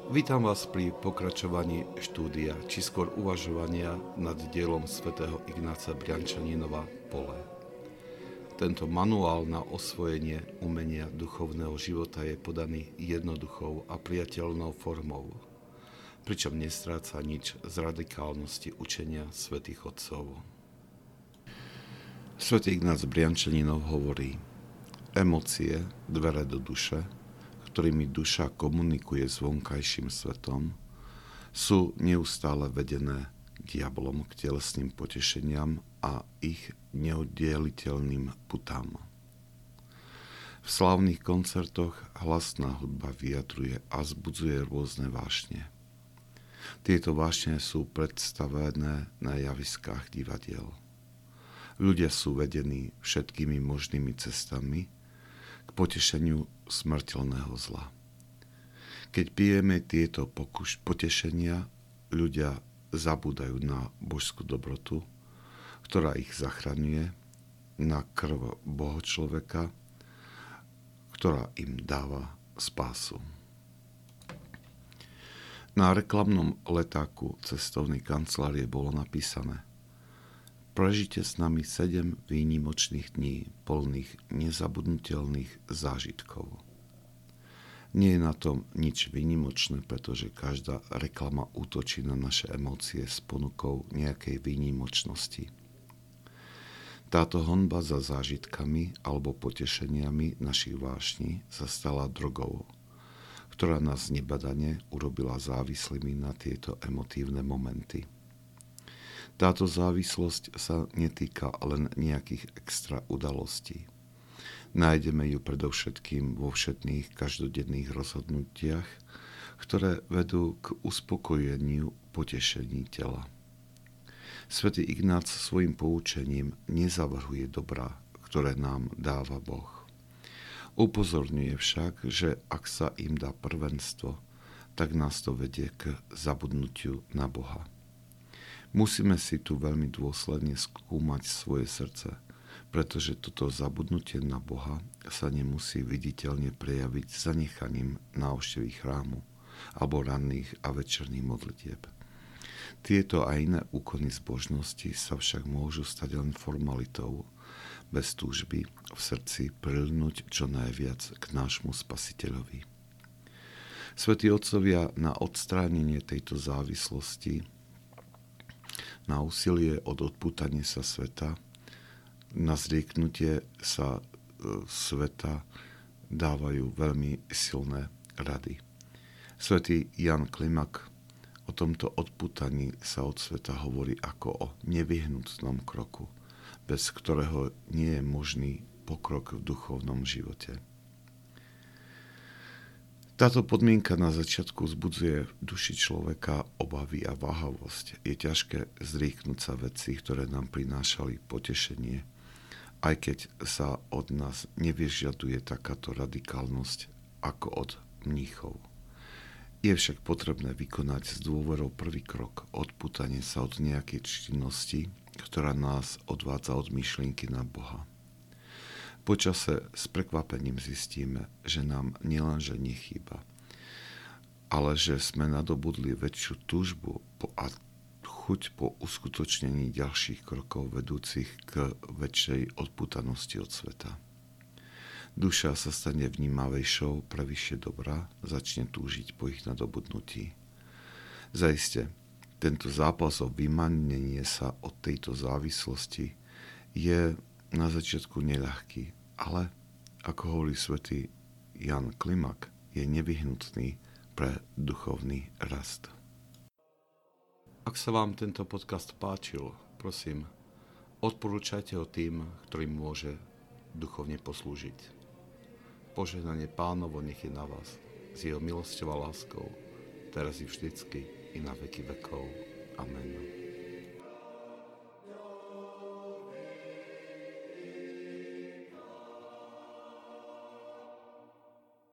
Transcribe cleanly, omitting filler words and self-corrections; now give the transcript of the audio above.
Vítam vás pri pokračovaní štúdia, či skôr uvažovania nad dielom svätého Ignáca Briančaninova Pole. Tento manuál na osvojenie umenia duchovného života je podaný jednoduchou a priateľnou formou, pričom nestráca nič z radikálnosti učenia svätých otcov. Svätý Ignác Briančaninov hovorí: emócie, dvere do duše, ktorými duša komunikuje s vonkajším svetom, sú neustále vedené diablom k telesným potešeniam a ich neoddeliteľným putám. V slávnych koncertoch hlasná hudba vyjadruje a zbudzuje rôzne vášne. Tieto vášne sú predstavené na javiskách divadiel. Ľudia sú vedení všetkými možnými cestami k potešeniu smrteľného zla. Keď pijeme tieto potešenia, ľudia zabúdajú na božskú dobrotu, ktorá ich zachraňuje, na krv Boha človeka, ktorá im dáva spásu. Na reklamnom letáku cestovnej kancelárie bolo napísané: prežite s nami 7 výnimočných dní plných nezabudnutelných zážitkov. Nie je na tom nič výnimočné, pretože každá reklama útočí na naše emócie s ponukou nejakej výnimočnosti. Táto honba za zážitkami alebo potešeniami našich vášní sa stala drogou, ktorá nás nebadane urobila závislými na tieto emotívne momenty. Táto závislosť sa netýka len nejakých extra udalostí. Nájdeme ju predovšetkým vo všetných každodenných rozhodnutiach, ktoré vedú k uspokojeniu potešení tela. Svätý Ignác svojim poučením nezavrhuje dobrá, ktoré nám dáva Boh. Upozorňuje však, že ak sa im dá prvenstvo, tak nás to vedie k zabudnutiu na Boha. Musíme si tu veľmi dôsledne skúmať svoje srdce, pretože toto zabudnutie na Boha sa nemusí viditeľne prejaviť zanechaním návštevy chrámu alebo ranných a večerných modlitieb. Tieto a iné úkony zbožnosti sa však môžu stať len formalitou, bez túžby v srdci prilnúť čo najviac k nášmu Spasiteľovi. Svätí otcovia na odstránenie tejto závislosti, na úsilie od odpútania sa sveta, na zrieknutie sa sveta dávajú veľmi silné rady. Svätý Ján Klimak o tomto odpútaní sa od sveta hovorí ako o nevyhnutnom kroku, bez ktorého nie je možný pokrok v duchovnom živote. Táto podmienka na začiatku vzbudzuje v duši človeka obavy a váhavosť. Je ťažké zrieknúť sa vecí, ktoré nám prinášali potešenie, aj keď sa od nás nevyžaduje takáto radikálnosť ako od mníchov. Je však potrebné vykonať s dôverou prvý krok, odpútanie sa od nejakej činnosti, ktorá nás odvádza od myšlienky na Boha. Počase s prekvapením zistíme, že nám nielenže nechýba, ale že sme nadobudli väčšiu túžbu a chuť po uskutočnení ďalších krokov vedúcich k väčšej odpútanosti od sveta. Duša sa stane vnímavejšou pre vyššie dobrá, začne túžiť po ich nadobudnutí. Zaiste, tento zápas o vymanenie sa od tejto závislosti je na začiatku neľahký, ale, ako hovorí svätý Ján Klimak, je nevyhnutný pre duchovný rast. Ak sa vám tento podcast páčil, prosím, odporúčajte ho tým, ktorým môže duchovne poslúžiť. Požehnanie Pánovo nech je na vás, s jeho milosťou a láskou, teraz i vždycky, i na veky vekov. Amen.